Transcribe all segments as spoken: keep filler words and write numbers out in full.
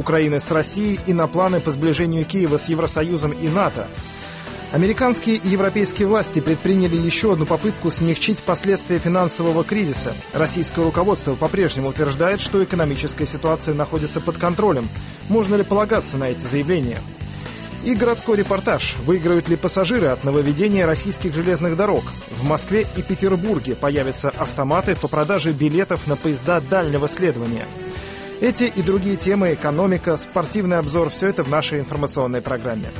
Украины с Россией и на планы по сближению Киева с Евросоюзом и НАТО. Американские и европейские власти предприняли еще одну попытку смягчить последствия финансового кризиса. Российское руководство по-прежнему утверждает, что экономическая ситуация находится под контролем. Можно ли полагаться на эти заявления? И городской репортаж. Выиграют ли пассажиры от нововведения российских железных дорог? В Москве и Петербурге появятся автоматы по продаже билетов на поезда дальнего следования. Эти и другие темы, экономика, спортивный обзор – все это в нашей информационной программе.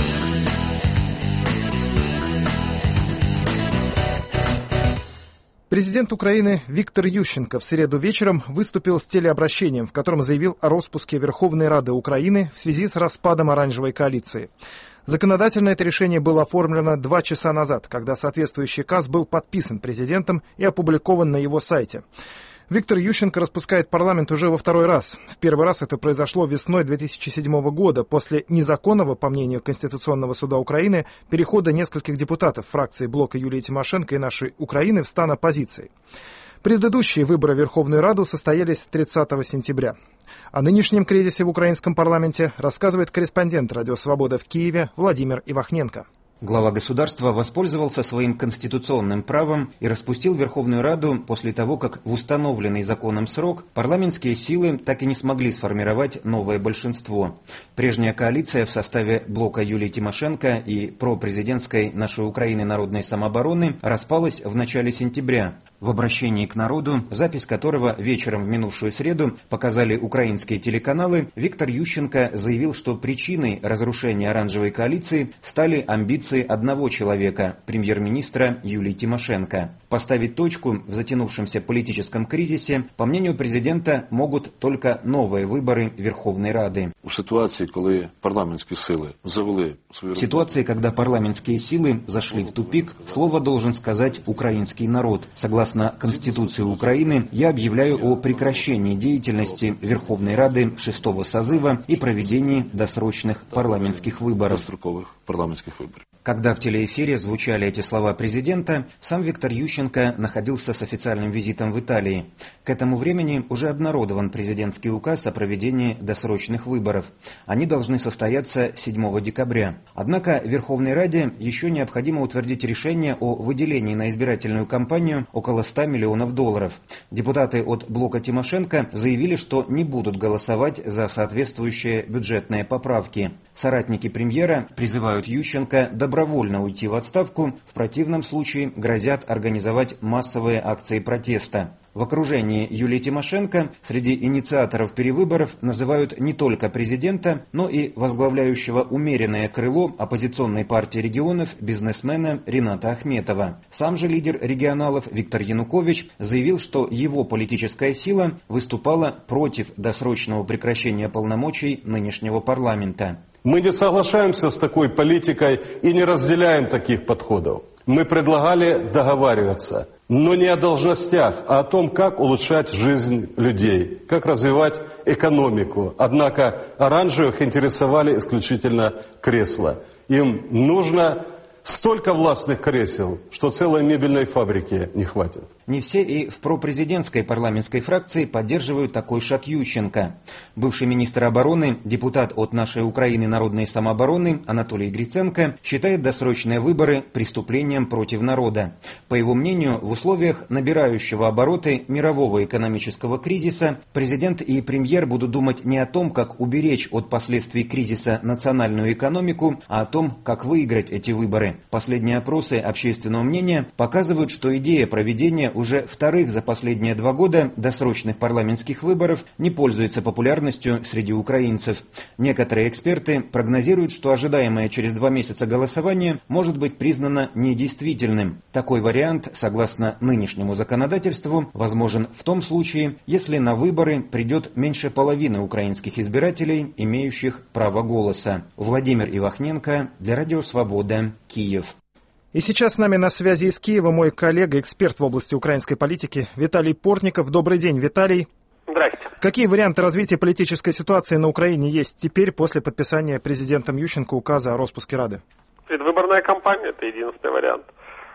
Президент Украины Виктор Ющенко в среду вечером выступил с телеобращением, в котором заявил о распуске Верховной Рады Украины в связи с распадом оранжевой коалиции. Законодательно это решение было оформлено два часа назад, когда соответствующий указ был подписан президентом и опубликован на его сайте. Виктор Ющенко распускает парламент уже во второй раз. В первый раз это произошло весной две тысячи седьмого года, после незаконного, по мнению Конституционного суда Украины, перехода нескольких депутатов фракции блока Юлии Тимошенко и «Нашей Украины» в стан оппозиции. Предыдущие выборы в Верховную Раду состоялись тридцатого сентября. О нынешнем кризисе в украинском парламенте рассказывает корреспондент «Радио Свобода» в Киеве Владимир Ивахненко. Глава государства воспользовался своим конституционным правом и распустил Верховную Раду после того, как в установленный законом срок парламентские силы так и не смогли сформировать новое большинство. Прежняя коалиция в составе блока Юлии Тимошенко и пропрезидентской «Нашей Украины» народной самообороны распалась в начале сентября. В обращении к народу, запись которого вечером в минувшую среду показали украинские телеканалы, Виктор Ющенко заявил, что причиной разрушения оранжевой коалиции стали амбиции одного человека, премьер-министра Юлии Тимошенко. Поставить точку в затянувшемся политическом кризисе, по мнению президента, могут только новые выборы Верховной Рады. В ситуации, когда парламентские силы завели свою... В ситуации, когда парламентские силы зашли в тупик, слово должен сказать украинский народ. Согласно Конституции Украины, я объявляю о прекращении деятельности Верховной Рады шестого созыва и проведении досрочных парламентских выборов. парламентских выборов. Когда в телеэфире звучали эти слова президента, сам Виктор Ющенко находился с официальным визитом в Италии. К этому времени уже обнародован президентский указ о проведении досрочных выборов. Они должны состояться седьмого декабря. Однако Верховной Раде еще необходимо утвердить решение о выделении на избирательную кампанию около ста миллионов долларов. Депутаты от блока Тимошенко заявили, что не будут голосовать за соответствующие бюджетные поправки. Соратники премьера призывают Ющенко добровольно уйти в отставку, в противном случае грозят организовать массовые акции протеста. В окружении Юлии Тимошенко среди инициаторов перевыборов называют не только президента, но и возглавляющего умеренное крыло оппозиционной партии регионов бизнесмена Рината Ахметова. Сам же лидер регионалов Виктор Янукович заявил, что его политическая сила выступала против досрочного прекращения полномочий нынешнего парламента. Мы не соглашаемся с такой политикой и не разделяем таких подходов. Мы предлагали договариваться, но не о должностях, а о том, как улучшать жизнь людей, как развивать экономику. Однако оранжевых интересовали исключительно кресла. Им нужно столько властных кресел, что целой мебельной фабрики не хватит. Не все и в пропрезидентской парламентской фракции поддерживают такой шаг Ющенко. Бывший министр обороны, депутат от «Нашей Украины» народной самообороны Анатолий Гриценко считает досрочные выборы преступлением против народа. По его мнению, в условиях набирающего обороты мирового экономического кризиса президент и премьер будут думать не о том, как уберечь от последствий кризиса национальную экономику, а о том, как выиграть эти выборы. Последние опросы общественного мнения показывают, что идея проведения уже вторых за последние два года досрочных парламентских выборов не пользуется популярностью среди украинцев. Некоторые эксперты прогнозируют, что ожидаемое через два месяца голосование может быть признано недействительным. Такой вариант, согласно нынешнему законодательству, возможен в том случае, если на выборы придет меньше половины украинских избирателей, имеющих право голоса. Владимир Ивахненко для Радио Свобода, Киев. И сейчас с нами на связи из Киева мой коллега, эксперт в области украинской политики Виталий Портников. Добрый день, Виталий. Здрасте. Какие варианты развития политической ситуации на Украине есть теперь после подписания президентом Ющенко указа о распуске Рады? Предвыборная кампания – это единственный вариант.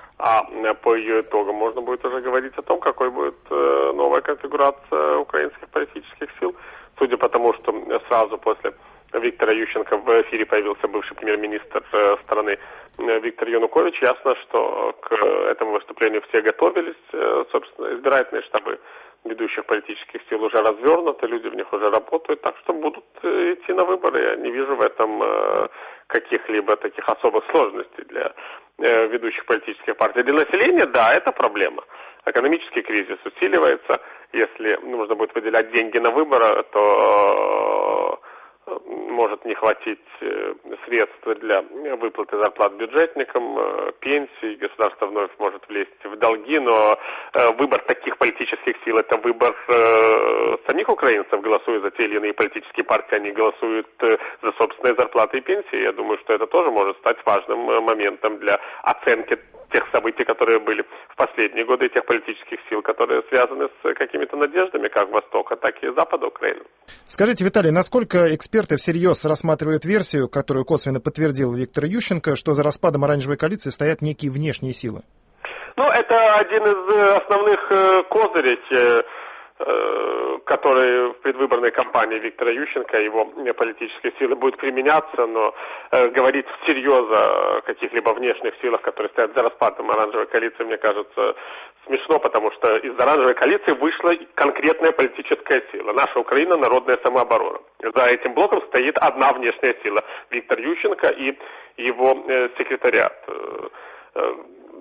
А по ее итогам можно будет уже говорить о том, какой будет новая конфигурация украинских политических сил. судя по тому, что сразу после Виктора Ющенко в эфире появился бывший премьер-министр страны Виктор Янукович, ясно, что к этому выступлению все готовились. Собственно, избирательные штабы ведущих политических сил уже развернуты, люди в них уже работают, так что будут идти на выборы. Я не вижу в этом каких-либо таких особых сложностей для ведущих политических партий. Для населения, да, это проблема. Экономический кризис усиливается. Если нужно будет выделять деньги на выборы, то может не хватить средств для выплаты зарплат бюджетникам, пенсий, государство вновь может влезть в долги, но выбор таких политических сил – это выбор самих украинцев, голосуя за те или иные политические партии, они голосуют за собственные зарплаты и пенсии. Я думаю, что это тоже может стать важным моментом для оценки тех событий, которые были в последние годы, и тех политических сил, которые связаны с какими-то надеждами как Востока, так и Запада Украины. Скажите, Виталий, насколько эксперты всерьез рассматривают версию, которую косвенно подтвердил Виктор Ющенко, что за распадом оранжевой коалиции стоят некие внешние силы? Ну, это один из основных козырей, который в предвыборной кампании Виктора Ющенко и его политические силы будет применяться, но э, говорить всерьез о каких-либо внешних силах, которые стоят за распадом оранжевой коалиции, мне кажется смешно, потому что из оранжевой коалиции вышла конкретная политическая сила. Наша Украина — народная самооборона. За этим блоком стоит одна внешняя сила — Виктор Ющенко и его э, секретариат. Э,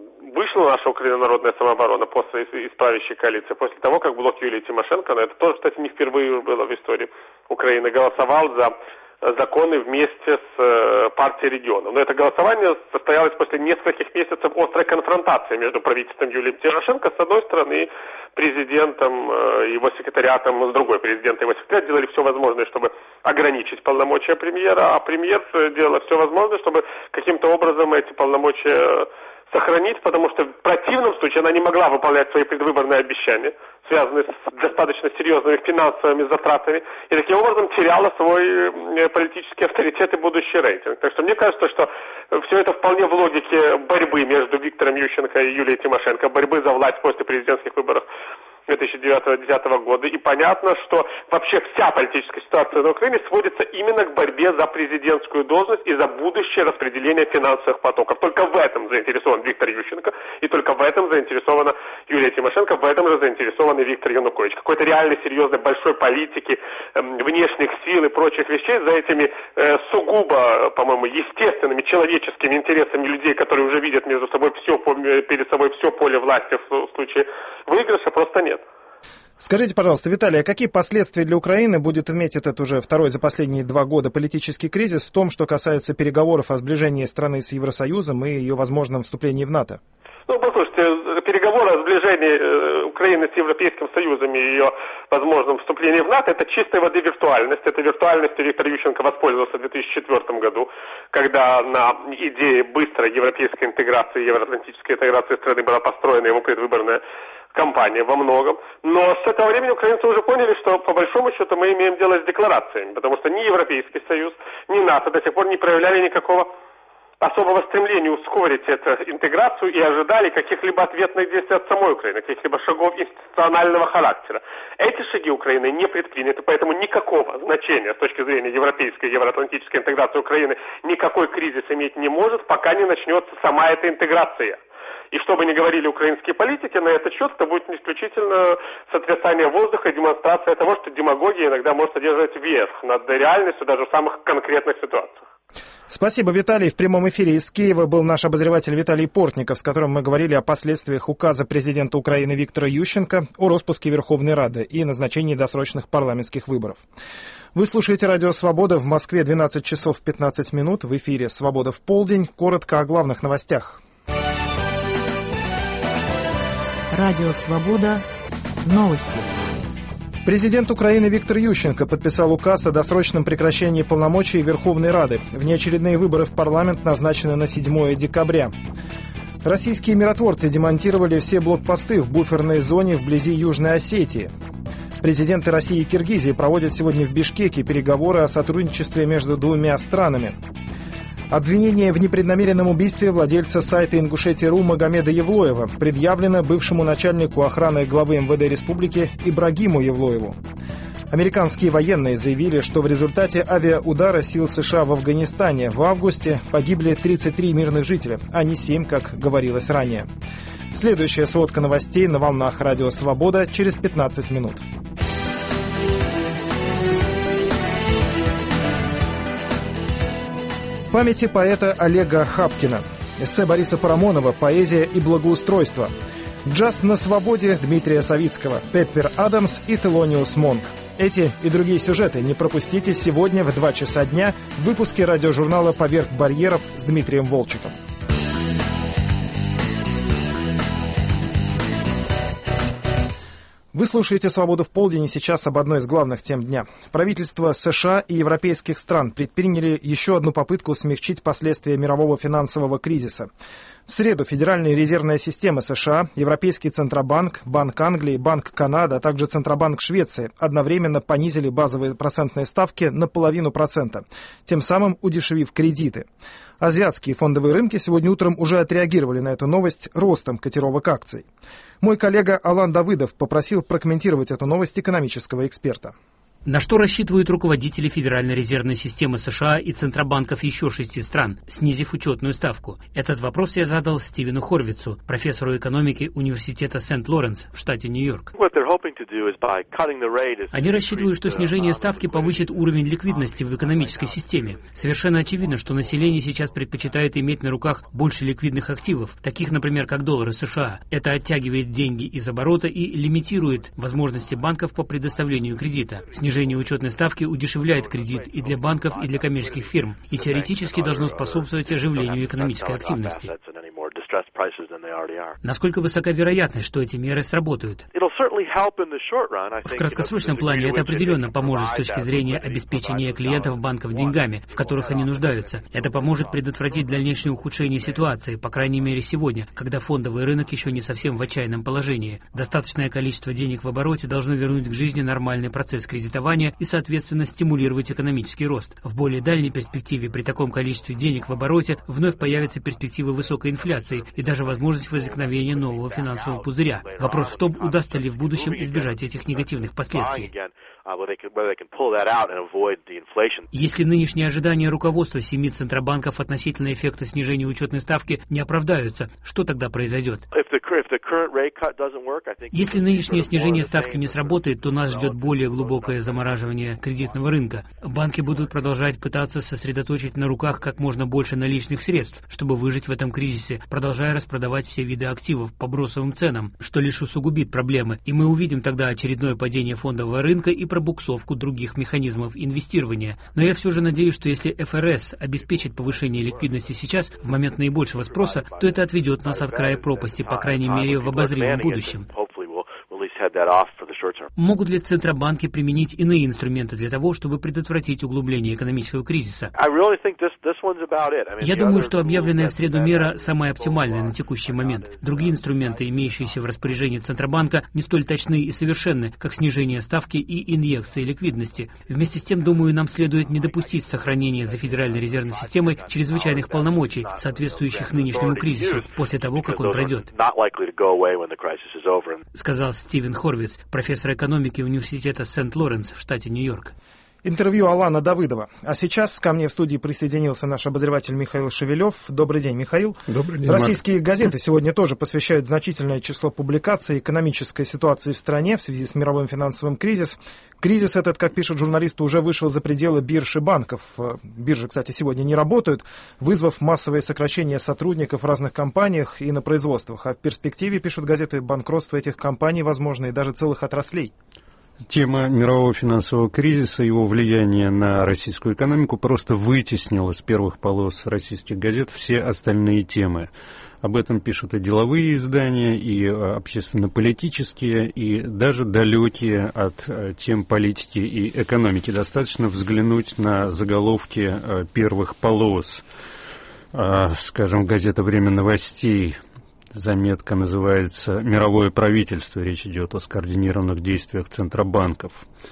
Вышла наша Украина народная самооборона после из правящей коалиции, после того, как блок Юлии Тимошенко, но это тоже, кстати, не впервые было в истории Украины, голосовал за законы вместе с партией регионов. Но это голосование состоялось после нескольких месяцев острой конфронтации между правительством Юлии Тимошенко с одной стороны и президентом, его секретариатом с другой. Президент и его секретарь делали все возможное, чтобы ограничить полномочия премьера, а премьер делал все возможное, чтобы каким-то образом эти полномочия сохранить, потому что в противном случае она не могла выполнять свои предвыборные обещания, связанные с достаточно серьезными финансовыми затратами, и таким образом теряла свой политический авторитет и будущий рейтинг. Так что мне кажется, что все это вполне в логике борьбы между Виктором Ющенко и Юлией Тимошенко, борьбы за власть после президентских выборов две тысячи девятого — две тысячи десятого года. И понятно, что вообще вся политическая ситуация на Украине сводится именно к борьбе за президентскую должность и за будущее распределение финансовых потоков. Только в этом заинтересован Виктор Ющенко, и только в этом заинтересована Юлия Тимошенко, в этом же заинтересован и Виктор Янукович. Какой-то реальной, серьезной, большой политики, э, внешних сил и прочих вещей за этими э, сугубо, по-моему, естественными человеческими интересами людей, которые уже видят между собой все, перед собой все поле власти в случае выигрыша, просто нет. Скажите, пожалуйста, Виталий, а какие последствия для Украины будет иметь этот уже второй за последние два года политический кризис в том, что касается переговоров о сближении страны с Евросоюзом и ее возможном вступлении в НАТО? Ну, послушайте, переговоры о сближении Украины с Европейским Союзом и ее возможном вступлении в НАТО — это чистой воды виртуальность. Это виртуальностью Виктор Ющенко воспользовался в две тысячи четвёртом году, когда на идее быстрой европейской интеграции, евроатлантической интеграции страны была построена его предвыборная кампания во многом. Но с этого времени украинцы уже поняли, что по большому счету мы имеем дело с декларациями, потому что ни Европейский Союз, ни НАТО до сих пор не проявляли никакого особого стремления ускорить эту интеграцию и ожидали каких-либо ответных действий от самой Украины, каких-либо шагов институционального характера. Эти шаги Украины не предприняты, поэтому никакого значения с точки зрения европейской и евроатлантической интеграции Украины никакой кризис иметь не может, пока не начнется сама эта интеграция. И что бы ни говорили украинские политики на этот счет, это будет исключительно сотрясание воздуха и демонстрация того, что демагогия иногда может одерживать верх над реальностью даже в самых конкретных ситуациях. Спасибо, Виталий. В прямом эфире из Киева был наш обозреватель Виталий Портников, с которым мы говорили о последствиях указа президента Украины Виктора Ющенко о распуске Верховной Рады и назначении досрочных парламентских выборов. Вы слушаете «Радио Свобода». В Москве двенадцать часов пятнадцать минут. В эфире «Свобода в полдень». Коротко о главных новостях. Радио Свобода. Новости. Президент Украины Виктор Ющенко подписал указ о досрочном прекращении полномочий Верховной Рады. Внеочередные выборы в парламент назначены на седьмое декабря. Российские миротворцы демонтировали все блокпосты в буферной зоне вблизи Южной Осетии. Президенты России и Киргизии проводят сегодня в Бишкеке переговоры о сотрудничестве между двумя странами. Обвинение в непреднамеренном убийстве владельца сайта Ингушетия точка ру Магомеда Евлоева предъявлено бывшему начальнику охраны главы эм вэ дэ республики Ибрагиму Евлоеву. Американские военные заявили, что в результате авиаудара сил США в Афганистане в августе погибли тридцать три мирных жителя, а не семь, как говорилось ранее. Следующая сводка новостей на волнах Радио Свобода через пятнадцать минут. Памяти поэта Олега Хапкина. Эссе Бориса Парамонова «Поэзия и благоустройство». Джаз на свободе Дмитрия Савицкого, Пеппер Адамс и Телониус Монк. Эти и другие сюжеты не пропустите сегодня в два часа дня в выпуске радиожурнала «Поверх барьеров» с Дмитрием Волчеком. Вы слушаете «Свободу в полдень» и сейчас об одной из главных тем дня. Правительства США и европейских стран предприняли еще одну попытку смягчить последствия мирового финансового кризиса. В среду Федеральная резервная система США, Европейский Центробанк, Банк Англии, Банк Канады, а также Центробанк Швеции одновременно понизили базовые процентные ставки на половину процента, тем самым удешевив кредиты. Азиатские фондовые рынки сегодня утром уже отреагировали на эту новость ростом котировок акций. Мой коллега Алан Давыдов попросил прокомментировать эту новость экономического эксперта. На что рассчитывают руководители Федеральной резервной системы США и центробанков еще шести стран, снизив учетную ставку? Этот вопрос я задал Стивену Хорвицу, профессору экономики Университета Сент-Лоренс в штате Нью-Йорк. Они рассчитывают, что снижение ставки повысит уровень ликвидности в экономической системе. Совершенно очевидно, что население сейчас предпочитает иметь на руках больше ликвидных активов, таких, например, как доллары США. Это оттягивает деньги из оборота и лимитирует возможности банков по предоставлению кредита. Снижение учетной ставки удешевляет кредит и для банков, и для коммерческих фирм, и теоретически должно способствовать оживлению экономической активности. Насколько высока вероятность, что эти меры сработают? В краткосрочном плане это определенно поможет с точки зрения обеспечения клиентов банков деньгами, в которых они нуждаются. Это поможет предотвратить дальнейшее ухудшение ситуации, по крайней мере сегодня, когда фондовый рынок еще не совсем в отчаянном положении. Достаточное количество денег в обороте должно вернуть к жизни нормальный процесс кредитования и, соответственно, стимулировать экономический рост. В более дальней перспективе при таком количестве денег в обороте вновь появятся перспективы высокой инфляции и даже возможность возникновения нового финансового пузыря. Вопрос в том, удастся ли в будущем избежать этих негативных последствий. Если нынешние ожидания руководства семи центробанков относительно эффекта снижения учетной ставки не оправдаются, что тогда произойдет? Если нынешнее снижение ставки не сработает, то нас ждет более глубокое замораживание кредитного рынка. Банки будут продолжать пытаться сосредоточить на руках как можно больше наличных средств, чтобы выжить в этом кризисе, продолжая распродавать все виды активов по бросовым ценам, что лишь усугубит проблемы, и мы увидим тогда очередное падение фондового рынка и пробуксовку других механизмов инвестирования. Но я все же надеюсь, что если эф эр эс обеспечит повышение ликвидности сейчас, в момент наибольшего спроса, то это отведет нас от края пропасти, по крайней мере, в обозримом будущем. Могут ли центробанки применить иные инструменты для того, чтобы предотвратить углубление экономического кризиса? Я думаю, что объявленная в среду мера самая оптимальная на текущий момент. Другие инструменты, имеющиеся в распоряжении Центробанка, не столь точны и совершенны, как снижение ставки и инъекции ликвидности. Вместе с тем, думаю, нам следует не допустить сохранения за Федеральной резервной системой чрезвычайных полномочий, соответствующих нынешнему кризису, после того, как он пройдет, сказал Стивен Хорвиц, профессор экономики Университета Сент-Лоренс в штате Нью-Йорк. Интервью Алана Давыдова. А сейчас ко мне в студии присоединился наш обозреватель Михаил Шевелев. Добрый день, Михаил. Добрый день, Российские Марк. газеты сегодня тоже посвящают значительное число публикаций экономической ситуации в стране в связи с мировым финансовым кризисом. Кризис этот, как пишут журналисты, уже вышел за пределы бирж и банков. Биржи, кстати, сегодня не работают, вызвав массовое сокращение сотрудников в разных компаниях и на производствах. А в перспективе, пишут газеты, банкротство этих компаний возможно и даже целых отраслей. Тема мирового финансового кризиса и его влияния на российскую экономику просто вытеснила с первых полос российских газет все остальные темы. Об этом пишут и деловые издания, и общественно-политические, и даже далекие от тем политики и экономики. Достаточно взглянуть на заголовки первых полос, скажем, газета «Время новостей». Заметка называется «Мировое правительство». Речь идет о скоординированных действиях центробанков.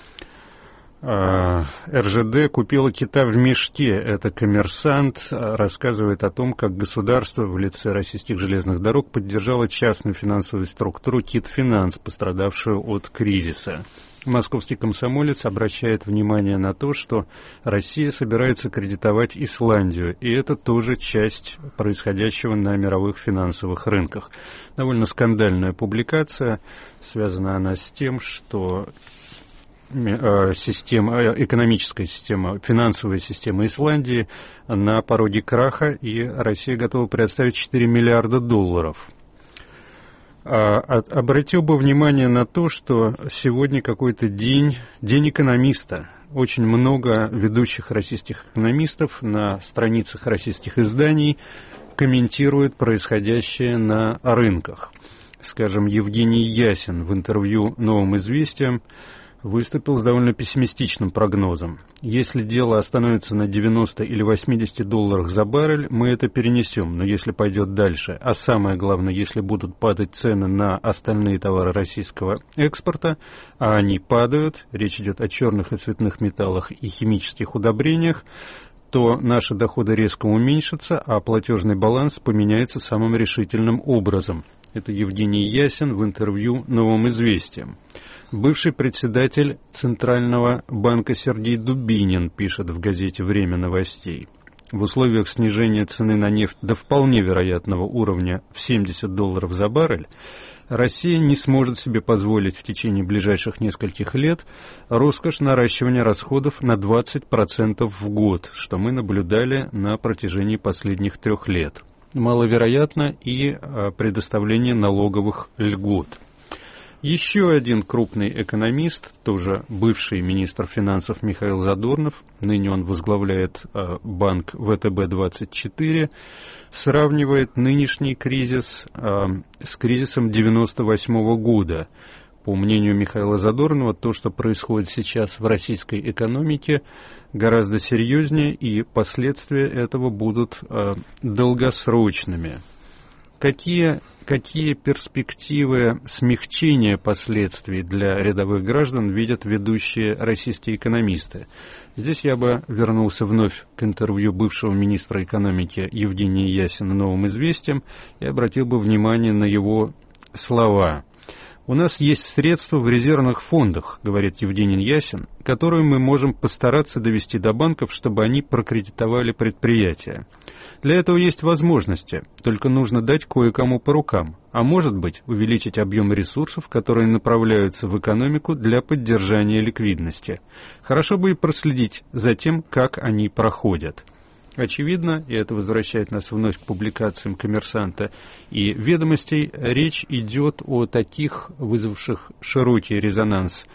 эр жэ дэ купила кита в мешке. Это «Коммерсант», рассказывает о том, как государство в лице российских железных дорог поддержало частную финансовую структуру «Кит Финанс», пострадавшую от кризиса. Московский комсомолец обращает внимание на то, что Россия собирается кредитовать Исландию, и это тоже часть происходящего на мировых финансовых рынках. Довольно скандальная публикация, связана она с тем, что система, экономическая система, финансовая система Исландии на пороге краха, и Россия готова предоставить четыре миллиарда долларов. Обратил бы внимание на то, что сегодня какой-то день, день экономиста. Очень много ведущих российских экономистов на страницах российских изданий комментируют происходящее на рынках. Скажем, Евгений Ясин в интервью «Новым известиям» выступил с довольно пессимистичным прогнозом. Если дело остановится на девяноста или восьмидесяти долларах за баррель, мы это перенесем, но если пойдет дальше, а самое главное, если будут падать цены на остальные товары российского экспорта, а они падают, речь идет о черных и цветных металлах и химических удобрениях, то наши доходы резко уменьшатся, а платежный баланс поменяется самым решительным образом. Это Евгений Ясин в интервью «Новым известиям». Бывший председатель Центрального банка Сергей Дубинин пишет в газете «Время новостей». В условиях снижения цены на нефть до вполне вероятного уровня в семьдесят долларов за баррель, Россия не сможет себе позволить в течение ближайших нескольких лет роскошь наращивания расходов на двадцать процентов в год, что мы наблюдали на протяжении последних трех лет. Маловероятно и предоставление налоговых льгот. Еще один крупный экономист, тоже бывший министр финансов Михаил Задорнов, ныне он возглавляет э, банк вэ тэ бэ двадцать четыре, сравнивает нынешний кризис э, с кризисом девяносто восьмого года. По мнению Михаила Задорнова, то, что происходит сейчас в российской экономике, гораздо серьезнее, и последствия этого будут э, долгосрочными. Какие Какие перспективы смягчения последствий для рядовых граждан видят ведущие российские экономисты? Здесь я бы вернулся вновь к интервью бывшего министра экономики Евгения Ясина «Новым известиям» и обратил бы внимание на его слова. «У нас есть средства в резервных фондах, — говорит Евгений Ясин, — которые мы можем постараться довести до банков, чтобы они прокредитовали предприятия. Для этого есть возможности, только нужно дать кое-кому по рукам, а может быть увеличить объем ресурсов, которые направляются в экономику для поддержания ликвидности. Хорошо бы и проследить за тем, как они проходят». Очевидно, и это возвращает нас вновь к публикациям «Коммерсанта» и «Ведомостей», речь идет о таких, вызвавших широкий резонанс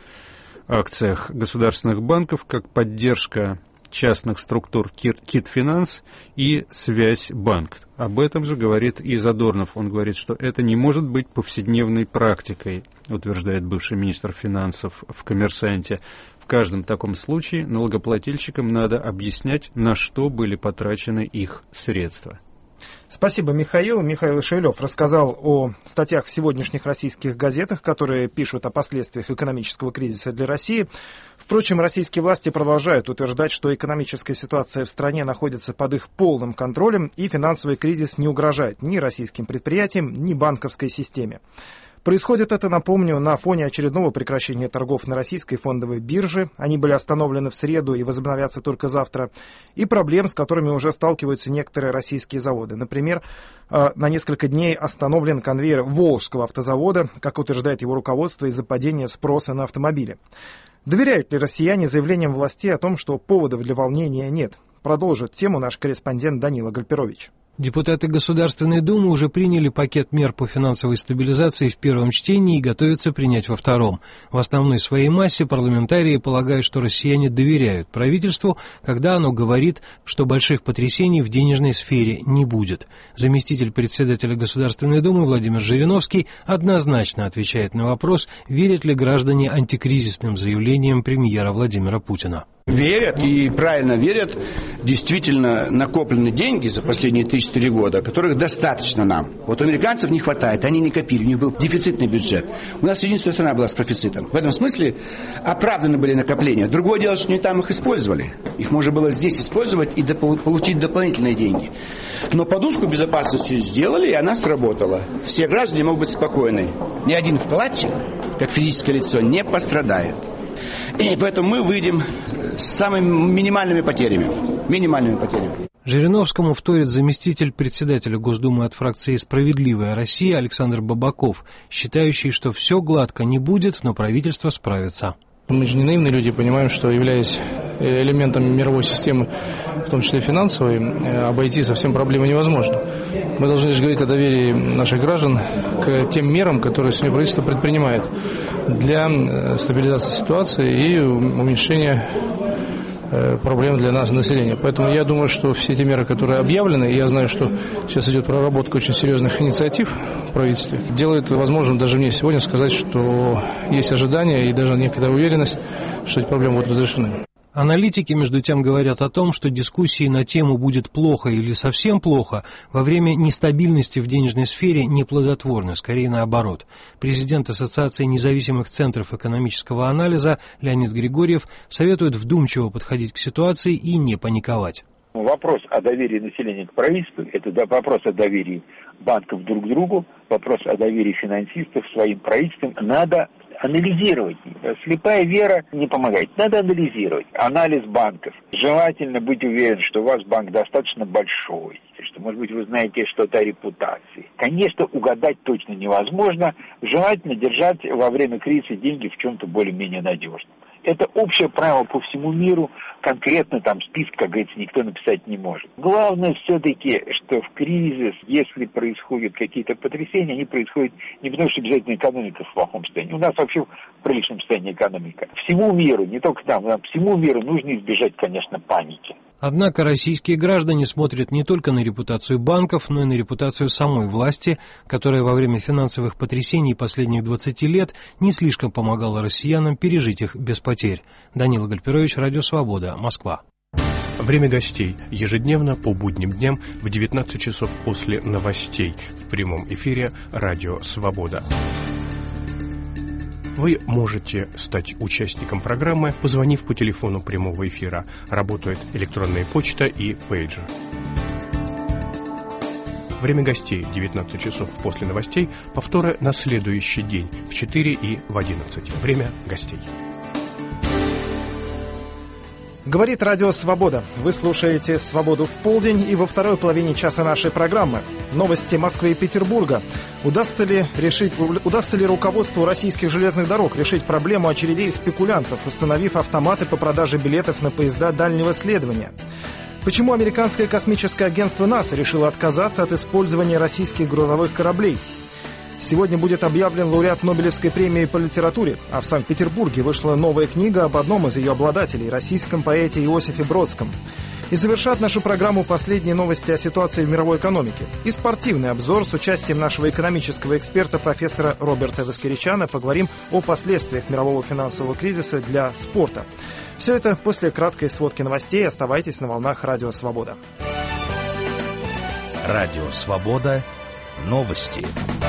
акциях государственных банков, как поддержка частных структур Кит-Финанс и Связьбанк. Об этом же говорит и Задорнов. Он говорит, что это не может быть повседневной практикой, утверждает бывший министр финансов в «Коммерсанте». В каждом таком случае налогоплательщикам надо объяснять, на что были потрачены их средства. Спасибо, Михаил. Михаил Шевелев рассказал о статьях в сегодняшних российских газетах, которые пишут о последствиях экономического кризиса для России. Впрочем, российские власти продолжают утверждать, что экономическая ситуация в стране находится под их полным контролем, и финансовый кризис не угрожает ни российским предприятиям, ни банковской системе. Происходит это, напомню, на фоне очередного прекращения торгов на российской фондовой бирже. Они были остановлены в среду и возобновятся только завтра. И проблем, с которыми уже сталкиваются некоторые российские заводы. Например, на несколько дней остановлен конвейер Волжского автозавода, как утверждает его руководство, из-за падения спроса на автомобили. Доверяют ли россияне заявлениям властей о том, что поводов для волнения нет? Продолжит тему наш корреспондент Данила Гальперович. Депутаты Государственной Думы уже приняли пакет мер по финансовой стабилизации в первом чтении и готовятся принять во втором. В основной своей массе парламентарии полагают, что россияне доверяют правительству, когда оно говорит, что больших потрясений в денежной сфере не будет. Заместитель председателя Государственной Думы Владимир Жириновский однозначно отвечает на вопрос, верят ли граждане антикризисным заявлениям премьера Владимира Путина. Верят и правильно верят. Действительно накоплены деньги за последние три-четыре года, которых достаточно нам. Вот у американцев не хватает, они не копили, у них был дефицитный бюджет. У нас единственная страна была с профицитом. В этом смысле оправданы были накопления. Другое дело, что не там их использовали. Их можно было здесь использовать и получить дополнительные деньги. Но подушку безопасности сделали, и она сработала. Все граждане могут быть спокойны. Ни один вкладчик, как физическое лицо, не пострадает. И поэтому мы выйдем с самыми минимальными потерями. Минимальными потерями. Жириновскому вторит заместитель председателя Госдумы от фракции «Справедливая Россия» Александр Бабаков, считающий, что все гладко не будет, но правительство справится. Мы же не наивные люди, понимаем, что, являясь элементом мировой системы, в том числе финансовой, обойти совсем проблемы невозможно. Мы должны лишь говорить о доверии наших граждан к тем мерам, которые сегодня правительство предпринимает для стабилизации ситуации и уменьшения проблем для нашего населения. Поэтому я думаю, что все эти меры, которые объявлены, и я знаю, что сейчас идет проработка очень серьезных инициатив в правительстве, делает возможным даже мне сегодня сказать, что есть ожидания и даже некоторая уверенность, что эти проблемы будут разрешены. Аналитики, между тем, говорят о том, что дискуссии на тему «будет плохо или совсем плохо» во время нестабильности в денежной сфере неплодотворны, скорее наоборот. Президент Ассоциации независимых центров экономического анализа Леонид Григорьев советует вдумчиво подходить к ситуации и не паниковать. Вопрос о доверии населения к правительству – это вопрос о доверии банков друг к другу, вопрос о доверии финансистов своим правительством. Надо анализировать. Слепая вера не помогает. Надо анализировать. Анализ банков. Желательно быть уверен, что у вас банк достаточно большой, что, может быть, вы знаете что-то о репутации. Конечно, угадать точно невозможно. Желательно держать во время кризиса деньги в чем-то более-менее надежном. Это общее правило по всему миру, конкретно там список, как говорится, никто написать не может. Главное все-таки, что в кризис, если происходят какие-то потрясения, они происходят не потому, что обязательно экономика в плохом состоянии. У нас вообще в приличном состоянии экономика. Всему миру, не только там, а всему миру нужно избежать, конечно, паники. Однако российские граждане смотрят не только на репутацию банков, но и на репутацию самой власти, которая во время финансовых потрясений последних двадцати лет не слишком помогала россиянам пережить их без потерь. Данила Гальперович, Радио Свобода, Москва. Время гостей. Ежедневно по будним дням в девятнадцать часов после новостей в прямом эфире Радио Свобода. Вы можете стать участником программы, позвонив по телефону прямого эфира. Работает электронная почта и пейджер. Время гостей девятнадцать часов после новостей, повторы на следующий день в четыре и в одиннадцать. Время гостей. Говорит Радио Свобода. Вы слушаете «Свободу в полдень» и во второй половине часа нашей программы. Новости Москвы и Петербурга. Удастся ли, решить, удастся ли руководству российских железных дорог решить проблему очередей спекулянтов, установив автоматы по продаже билетов на поезда дальнего следования? Почему американское космическое агентство НАСА решило отказаться от использования российских грузовых кораблей? Сегодня будет объявлен лауреат Нобелевской премии по литературе, а в Санкт-Петербурге вышла новая книга об одном из ее обладателей, российском поэте Иосифе Бродском. И завершат нашу программу последние новости о ситуации в мировой экономике. И спортивный обзор с участием нашего экономического эксперта профессора Роберта Воскеричана. Поговорим о последствиях мирового финансового кризиса для спорта. Все это после краткой сводки новостей. Оставайтесь на волнах Радио Свобода. Радио Свобода. Новости.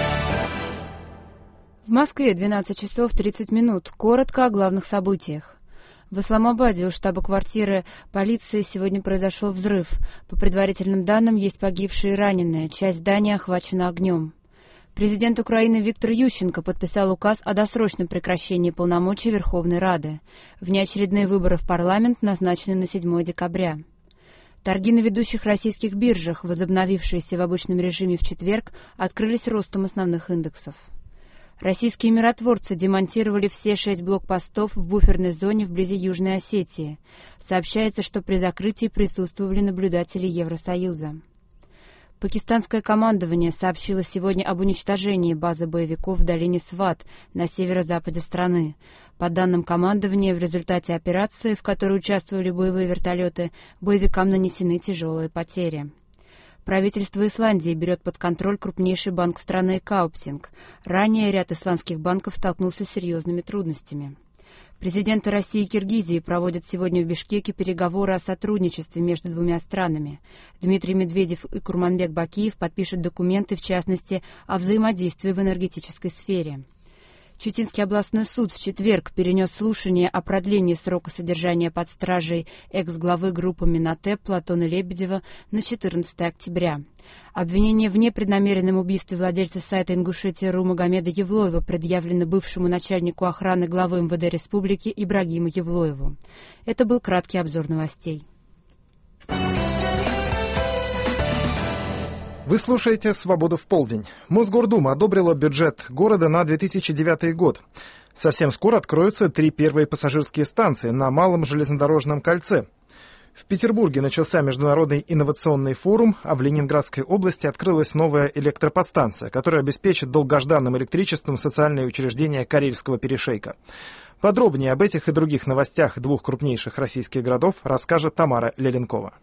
В Москве двенадцать часов тридцать минут. Коротко о главных событиях. В Исламабаде у штаба-квартиры полиции сегодня произошел взрыв. По предварительным данным, есть погибшие и раненые. Часть здания охвачена огнем. Президент Украины Виктор Ющенко подписал указ о досрочном прекращении полномочий Верховной Рады. Внеочередные выборы в парламент назначены на седьмое декабря. Торги на ведущих российских биржах, возобновившиеся в обычном режиме в четверг, открылись ростом основных индексов. Российские миротворцы демонтировали все шесть блокпостов в буферной зоне вблизи Южной Осетии. Сообщается, что при закрытии присутствовали наблюдатели Евросоюза. Пакистанское командование сообщило сегодня об уничтожении базы боевиков в долине Сват на северо-западе страны. По данным командования, в результате операции, в которой участвовали боевые вертолеты, боевикам нанесены тяжелые потери. Правительство Исландии берет под контроль крупнейший банк страны Каупсинг. Ранее ряд исландских банков столкнулся с серьезными трудностями. Президенты России и Киргизии проводят сегодня в Бишкеке переговоры о сотрудничестве между двумя странами. Дмитрий Медведев и Курманбек Бакиев подпишут документы, в частности, о взаимодействии в энергетической сфере. Читинский областной суд в четверг перенес слушание о продлении срока содержания под стражей экс-главы группы Минатеп Платона Лебедева на четырнадцатое октября. Обвинение в непреднамеренном убийстве владельца сайта Ингушетия.ру Магомеда Евлоева предъявлено бывшему начальнику охраны главы эм вэ дэ Республики Ибрагиму Евлоеву. Это был краткий обзор новостей. Вы слушаете «Свободу в полдень». Мосгордума одобрила бюджет города на две тысячи девятый год. Совсем скоро откроются три первые пассажирские станции на Малом железнодорожном кольце. В Петербурге начался международный инновационный форум, а в Ленинградской области открылась новая электроподстанция, которая обеспечит долгожданным электричеством социальные учреждения Карельского перешейка. Подробнее об этих и других новостях двух крупнейших российских городов расскажет Тамара Леленкова.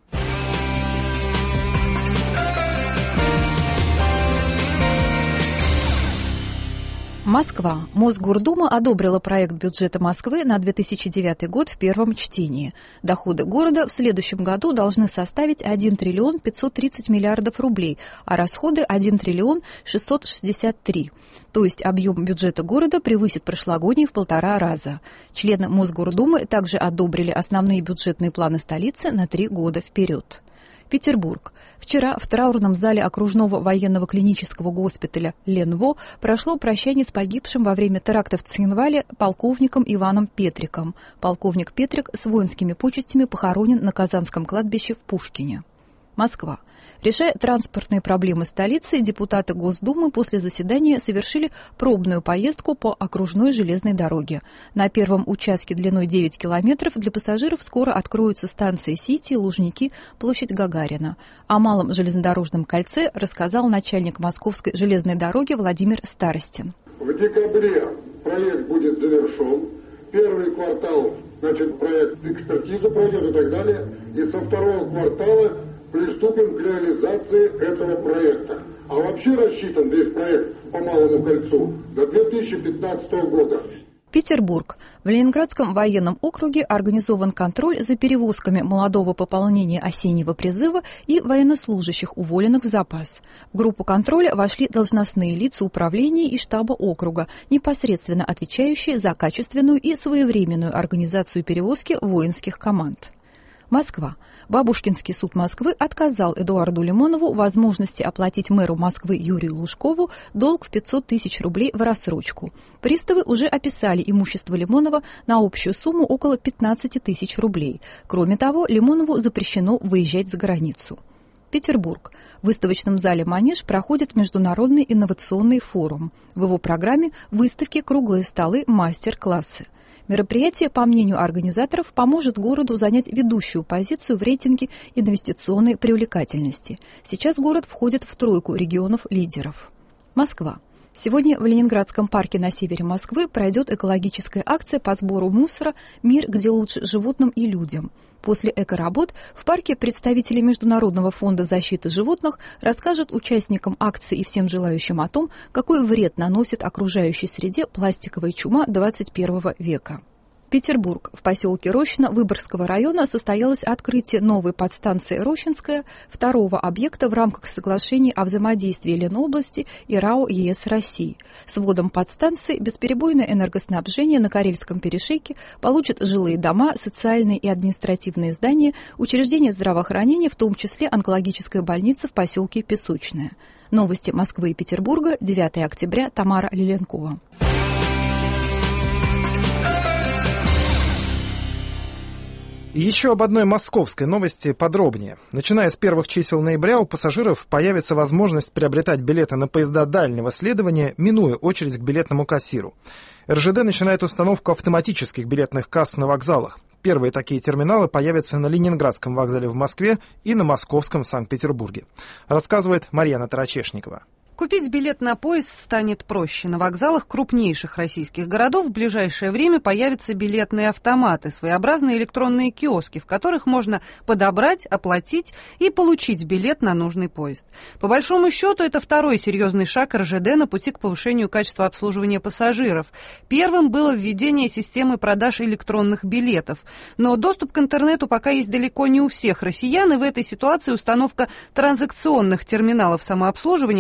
Москва. Мосгордума одобрила проект бюджета Москвы на две тысячи девятый год в первом чтении. Доходы города в следующем году должны составить один триллион пятьсот тридцать миллиардов рублей, а расходы один триллион шестьсот шестьдесят три. То есть объем бюджета города превысит прошлогодний в полтора раза. Члены Мосгордумы также одобрили основные бюджетные планы столицы на три года вперед. Петербург. Вчера в траурном зале окружного военного клинического госпиталя Ленво прошло прощание с погибшим во время теракта в Цхинвале полковником Иваном Петриком. Полковник Петрик с воинскими почестями похоронен на Казанском кладбище в Пушкине. Москва. Решая транспортные проблемы столицы, депутаты Госдумы после заседания совершили пробную поездку по окружной железной дороге. На первом участке длиной девять километров для пассажиров скоро откроются станции Сити, Лужники, площадь Гагарина. О малом железнодорожном кольце рассказал начальник Московской железной дороги Владимир Старостин. В декабре проект будет завершен. Первый квартал, значит, проект экспертизу пройдет и так далее. И со второго квартала приступим к реализации этого проекта. А вообще рассчитан весь проект по Малому кольцу до две тысячи пятнадцатого года. Петербург. В Ленинградском военном округе организован контроль за перевозками молодого пополнения осеннего призыва и военнослужащих, уволенных в запас. В группу контроля вошли должностные лица управления и штаба округа, непосредственно отвечающие за качественную и своевременную организацию перевозки воинских команд. Москва. Бабушкинский суд Москвы отказал Эдуарду Лимонову в возможности оплатить мэру Москвы Юрию Лужкову долг в пятьсот тысяч рублей в рассрочку. Приставы уже описали имущество Лимонова на общую сумму около пятнадцать тысяч рублей. Кроме того, Лимонову запрещено выезжать за границу. Петербург. В выставочном зале «Манеж» проходит Международный инновационный форум. В его программе выставки, круглые столы, мастер-классы. Мероприятие, по мнению организаторов, поможет городу занять ведущую позицию в рейтинге инвестиционной привлекательности. Сейчас город входит в тройку регионов-лидеров. Москва. Сегодня в Ленинградском парке на севере Москвы пройдет экологическая акция по сбору мусора «Мир, где лучше животным и людям». После экоработ в парке представители Международного фонда защиты животных расскажут участникам акции и всем желающим о том, какой вред наносит окружающей среде пластиковая чума двадцать первого века. Петербург. В поселке Рощино Выборгского района состоялось открытие новой подстанции «Рощинская», второго объекта в рамках соглашений о взаимодействии Ленобласти и РАО ЕС России. С вводом подстанции бесперебойное энергоснабжение на Карельском перешейке получат жилые дома, социальные и административные здания, учреждения здравоохранения, в том числе онкологическая больница в поселке Песочное. Новости Москвы и Петербурга, девятого октября, Тамара Леленкова. Еще об одной московской новости подробнее. Начиная с первых чисел ноября у пассажиров появится возможность приобретать билеты на поезда дальнего следования, минуя очередь к билетному кассиру. эр жэ дэ начинает установку автоматических билетных касс на вокзалах. Первые такие терминалы появятся на Ленинградском вокзале в Москве и на Московском в Санкт-Петербурге. Рассказывает Марьяна Тарачешникова. Купить билет на поезд станет проще. На вокзалах крупнейших российских городов в ближайшее время появятся билетные автоматы, своеобразные электронные киоски, в которых можно подобрать, оплатить и получить билет на нужный поезд. По большому счету, это второй серьезный шаг эр жэ дэ на пути к повышению качества обслуживания пассажиров. Первым было введение системы продаж электронных билетов. Но доступ к интернету пока есть далеко не у всех россиян, и в этой ситуации установка транзакционных терминалов самообслуживания, так называемых,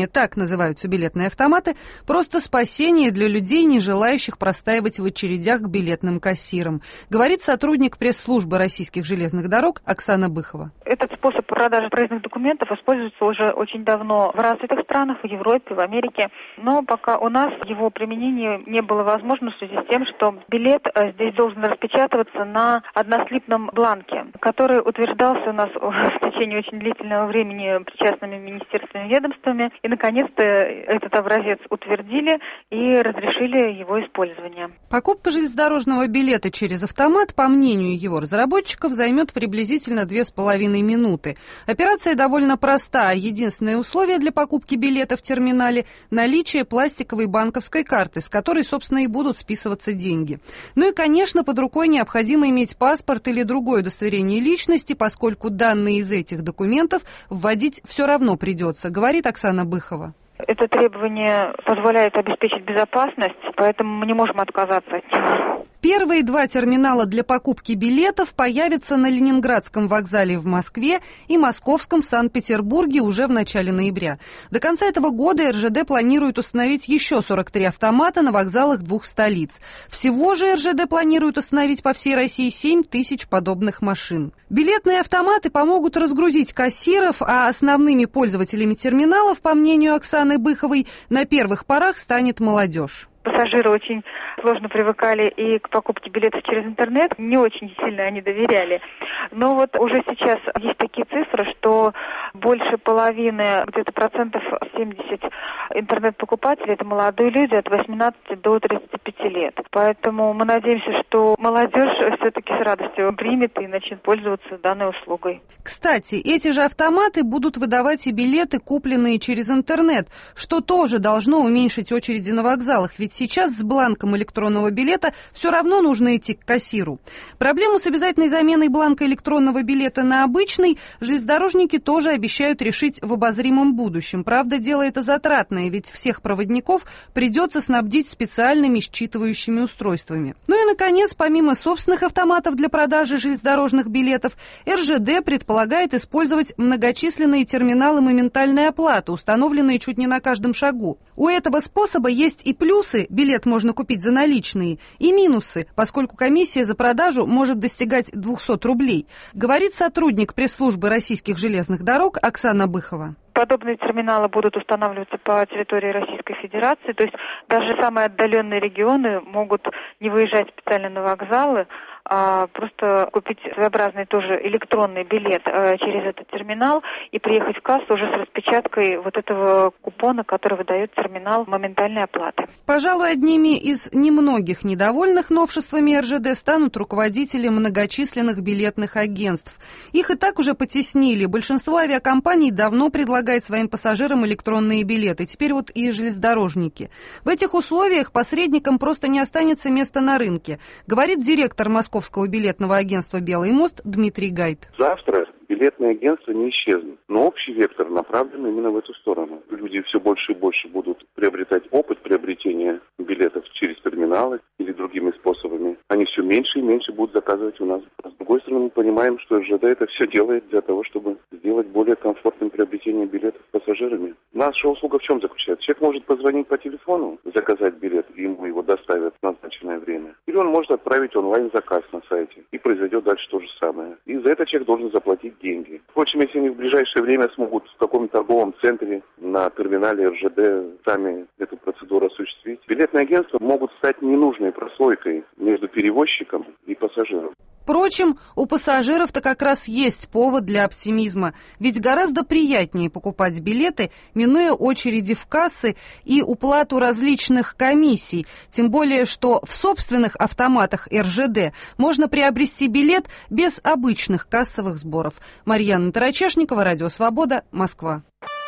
называются билетные автоматы, просто спасение для людей, не желающих простаивать в очередях к билетным кассирам, говорит сотрудник пресс-службы российских железных дорог Оксана Быхова. Этот способ продажи проездных документов используется уже очень давно в развитых странах, в Европе, в Америке, но пока у нас его применение не было возможно в связи с тем, что билет здесь должен распечатываться на однослипном бланке, который утверждался у нас в течение очень длительного времени причастными министерствами и ведомствами, и наконец-то этот образец утвердили и разрешили его использование. Покупка железнодорожного билета через автомат, по мнению его разработчиков, займет приблизительно две с половиной минуты. Операция довольно проста. Единственное условие для покупки билета в терминале – наличие пластиковой банковской карты, с которой, собственно, и будут списываться деньги. Ну и, конечно, под рукой необходимо иметь паспорт или другое удостоверение личности, поскольку данные из этих документов вводить все равно придется, говорит Оксана Быхова. Это требование позволяет обеспечить безопасность, поэтому мы не можем отказаться от него. Первые два терминала для покупки билетов появятся на Ленинградском вокзале в Москве и Московском в Санкт-Петербурге уже в начале ноября. До конца этого года эр жэ дэ планирует установить еще сорок три автомата на вокзалах двух столиц. Всего же эр жэ дэ планирует установить по всей России семь тысяч подобных машин. Билетные автоматы помогут разгрузить кассиров, а основными пользователями терминалов, по мнению Оксаны Быховой, на первых порах станет молодежь. Пассажиры очень сложно привыкали и к покупке билетов через интернет, не очень сильно они доверяли. Но вот уже сейчас есть такие цифры, что больше половины, где-то процентов семьдесят интернет-покупателей — это молодые люди от восемнадцати до тридцати пяти лет. Поэтому мы надеемся, что молодежь все-таки с радостью примет и начнет пользоваться данной услугой. Кстати, эти же автоматы будут выдавать и билеты, купленные через интернет, что тоже должно уменьшить очереди на вокзалах, ведь сейчас с бланком электронного билета все равно нужно идти к кассиру. Проблему с обязательной заменой бланка электронного билета на обычный железнодорожники тоже обещают решить в обозримом будущем. Правда, дело это затратное, ведь всех проводников придется снабдить специальными считывающими устройствами. Ну и, наконец, помимо собственных автоматов для продажи железнодорожных билетов, эр жэ дэ предполагает использовать многочисленные терминалы моментальной оплаты, установленные чуть не на каждом шагу. У этого способа есть и плюсы, билет можно купить за наличные, и минусы, поскольку комиссия за продажу может достигать двухсот рублей, говорит сотрудник пресс-службы российских железных дорог Оксана Быхова. Подобные терминалы будут устанавливаться по территории Российской Федерации, то есть даже самые отдаленные регионы могут не выезжать специально на вокзалы, а просто купить своеобразный тоже электронный билет э, через этот терминал и приехать в кассу уже с распечаткой вот этого купона, который выдает терминал моментальной оплаты. Пожалуй, одними из немногих недовольных новшествами эр жэ дэ станут руководители многочисленных билетных агентств. Их и так уже потеснили. Большинство авиакомпаний давно предлагает своим пассажирам электронные билеты. Теперь вот и железнодорожники. В этих условиях посредникам просто не останется места на рынке, говорит директор Московского билетного агентства «Белый мост» Дмитрий Гайт. Завтра билетные агентства не исчезнут, но общий вектор направлен именно в эту сторону. Люди все больше и больше будут приобретать опыт приобретения билетов через терминалы или другими способами. Они все меньше и меньше будут заказывать у нас. С другой стороны, мы понимаем, что эр жэ дэ это все делает для того, чтобы сделать более комфортным приобретение билетов пассажирами. Наша услуга в чем заключается? Человек может позвонить по телефону, заказать билет, и ему его доставят в назначенное время. Или он может отправить онлайн-заказ на сайте, и произойдет дальше то же самое. И за это человек должен заплатить деньги. Впрочем, если они в ближайшее время смогут в каком-то торговом центре на терминале эр жэ дэ сами эту процедуру осуществить, билетные агентства могут стать ненужной прослойкой между перевозчиком и пассажиром. Впрочем, у пассажиров-то как раз есть повод для оптимизма, ведь гораздо приятнее покупать билеты, минуя очереди в кассы и уплату различных комиссий, тем более, что в собственных автоматах эр жэ дэ можно приобрести билет без обычных кассовых сборов. Марьяна Тарачешникова, Радио Свобода, Москва.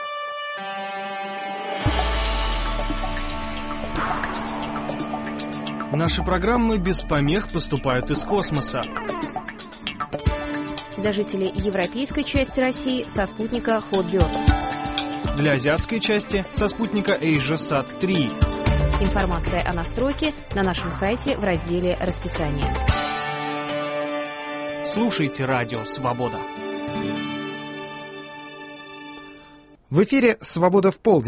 Наши программы без помех поступают из космоса. Для жителей европейской части России со спутника Hotbird. Для азиатской части со спутника AsiaSat три. Информация о настройке на нашем сайте в разделе «Расписание». Слушайте Радио Свобода. В эфире «Свобода в полдень».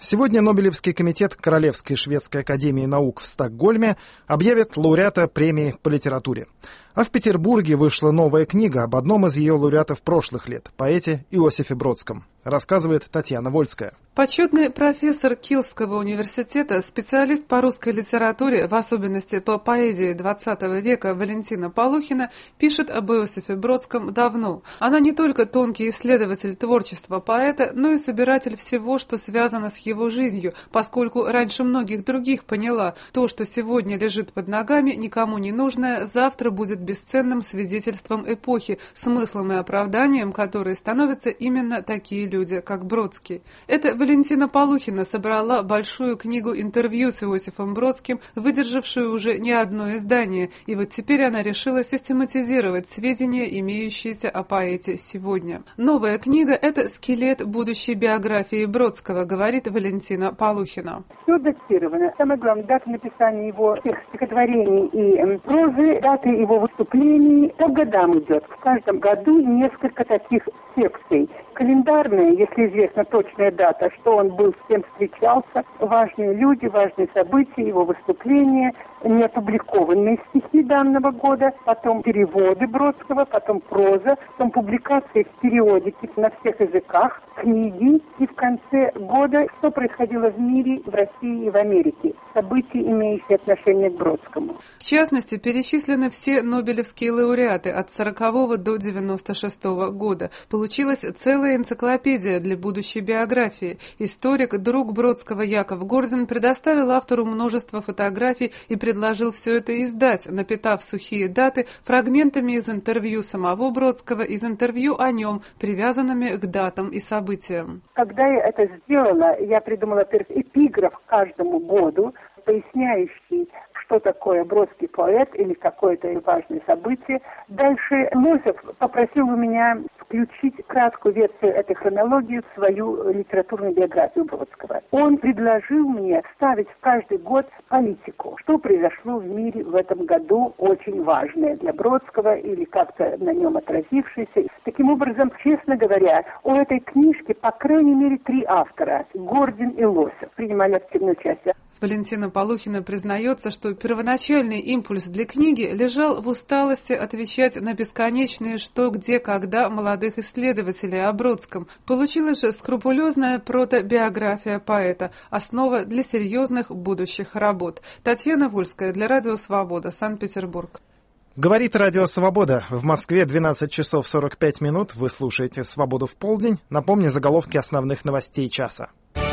Сегодня Нобелевский комитет Королевской шведской академии наук в Стокгольме объявит лауреата премии по литературе. А в Петербурге вышла новая книга об одном из ее лауреатов прошлых лет, поэте Иосифе Бродском. Рассказывает Татьяна Вольская. Почетный профессор Кильского университета, специалист по русской литературе, в особенности по поэзии двадцатого века Валентина Полухина, пишет об Иосифе Бродском давно. Она не только тонкий исследователь творчества поэта, но и собиратель всего, что связано с его жизнью, поскольку раньше многих других поняла, то, что сегодня лежит под ногами, никому не нужное, завтра будет бесценным свидетельством эпохи, смыслом и оправданием которой становятся именно такие люди, как Бродский. Это Валентина Полухина собрала большую книгу интервью с Иосифом Бродским, выдержавшую уже не одно издание, и вот теперь она решила систематизировать сведения, имеющиеся о поэте сегодня. Новая книга – это скелет будущей биографии Бродского, говорит Валентина Полухина. Все датировано. Самое главное, дата написания его всех стихотворений и прозы, даты его выступлений по годам идет. В каждом году несколько таких секций. Календарные, если известна точная дата, что он был, с кем встречался, важные люди, важные события, его выступления, неопубликованные стихи данного года, потом переводы Бродского, потом проза, потом публикации в периодике на всех языках, книги, и в конце года, что происходило в мире, в России и в Америке, события, имеющие отношение к Бродскому. В частности, перечислены все нобелевские лауреаты от сорокового до девяносто шестого года. Получилась целая энциклопедия для будущей биографии. Историк, друг Бродского Яков Горзин предоставил автору множество фотографий и предложил все это издать, напитав сухие даты фрагментами из интервью самого Бродского, из интервью о нем, привязанными к датам и событиям. Когда я это сделала, я придумала эпиграф к каждому году, поясняющий, что такое Бродский поэт или какое-то важное событие. Дальше Лосев попросил у меня включить краткую версию этой хронологии в свою литературную биографию Бродского. Он предложил мне ставить в каждый год политику, что произошло в мире в этом году, очень важное для Бродского или как-то на нем отразившееся. Таким образом, честно говоря, у этой книжки по крайней мере три автора – Гордин и Лосев принимали активное участие. Валентина Полухина признается, что первоначальный импульс для книги лежал в усталости отвечать на бесконечные «что, где, когда» молодых исследователей о Бродском. Получилась же скрупулезная протобиография поэта, основа для серьезных будущих работ. Татьяна Вольская для Радио Свобода, Санкт-Петербург. Говорит Радио Свобода. В Москве двенадцать часов сорок пять минут. Вы слушаете «Свободу в полдень». Напомню заголовки основных новостей часа.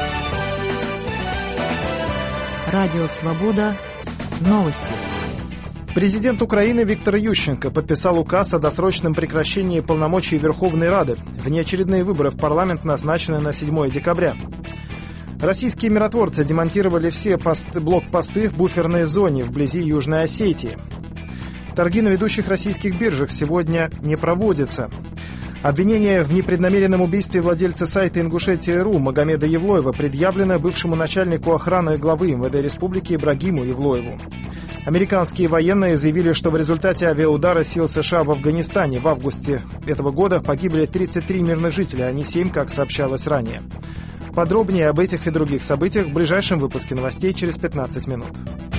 Радио «Свобода». Новости. Президент Украины Виктор Ющенко подписал указ о досрочном прекращении полномочий Верховной Рады. Внеочередные выборы в парламент назначены на седьмое декабря. Российские миротворцы демонтировали все посты, блокпосты в буферной зоне вблизи Южной Осетии. Торги на ведущих российских биржах сегодня не проводятся. Обвинение в непреднамеренном убийстве владельца сайта Ингушетия.ру Магомеда Евлоева предъявлено бывшему начальнику охраны главы эм вэ дэ республики Ибрагиму Евлоеву. Американские военные заявили, что в результате авиаудара сил США в Афганистане в августе этого года погибли тридцать три мирных жителя, а не семь, как сообщалось ранее. Подробнее об этих и других событиях в ближайшем выпуске новостей через пятнадцать минут.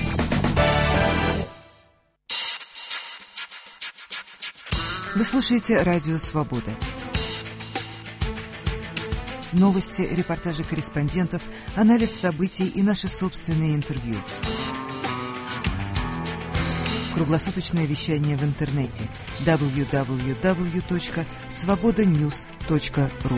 Вы слушаете Радио Свобода. Новости, репортажи корреспондентов, анализ событий и наши собственные интервью. Круглосуточное вещание в интернете дабл ю дабл ю дабл ю точка свобода ньюс точка ру.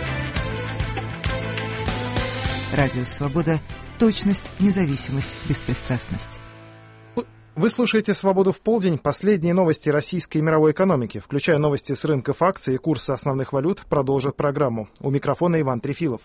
Радио Свобода. Точность, независимость, беспристрастность. Вы слушаете «Свободу в полдень». Последние новости российской и мировой экономики, включая новости с рынков акций и курса основных валют, продолжат программу. У микрофона Иван Трефилов.